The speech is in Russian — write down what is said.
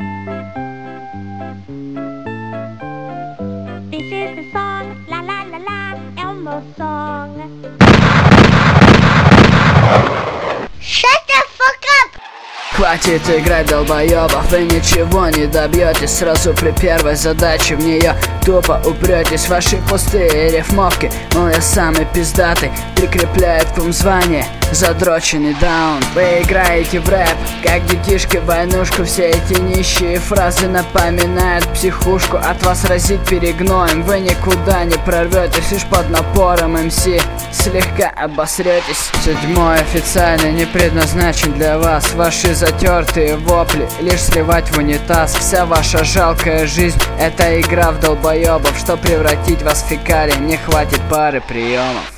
This is the song, la la la la, Elmo song. Shut the fuck up! Хватит играть, долбоёбов, вы ничего не добьетесь. Сразу при первой задаче в нее тупо упретесь. Ваши пустые рифмовки, мол, я самый пиздатый, прикрепляет к вам звание задроченный даун. Вы играете в рэп, как детишки в войнушку. Все эти нищие фразы напоминают психушку. От вас разит перегноем, вы никуда не прорветесь. Лишь под напором МС слегка обосретесь. Седьмой официально не предназначен для вас. Ваши затертые вопли лишь сливать в унитаз. Вся ваша жалкая жизнь — это игра в долбоебов. Что превратить вас в фекалий, не хватит пары приемов.